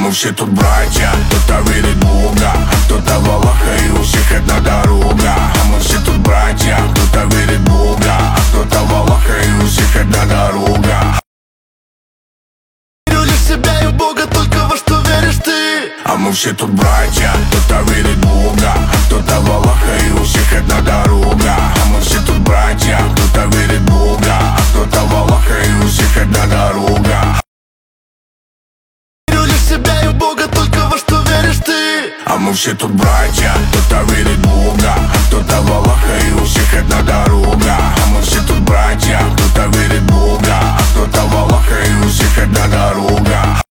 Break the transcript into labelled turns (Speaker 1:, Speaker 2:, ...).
Speaker 1: мы все тут братья. Кто-то верит в Бога, а кто-то в Аллаха, и у всех одна дорога. А мы все тут братья. Кто-то верит в Бога, а кто-то в Аллаха, и у всех одна дорога.
Speaker 2: Верю лишь в себя и в Бога, только во что веришь ты.
Speaker 1: А мы все тут братья. Кто-то верит в Бога, а кто-то в Аллаха, и у всех одна дорога. А мы все тут братья. Кто-то верит в Бога, а кто-то в Аллаха, и у всех одна дорога.
Speaker 2: Верю лишь в себя и в Бога, только во что веришь ты.
Speaker 1: А мы все тут братья. Кто-то верит в Бога, а кто-то в Аллаха, и у всех одна дорога. А мы все тут братья. Кто-то верит в Бога, а кто-то в Аллаха, и у всех одна дорога.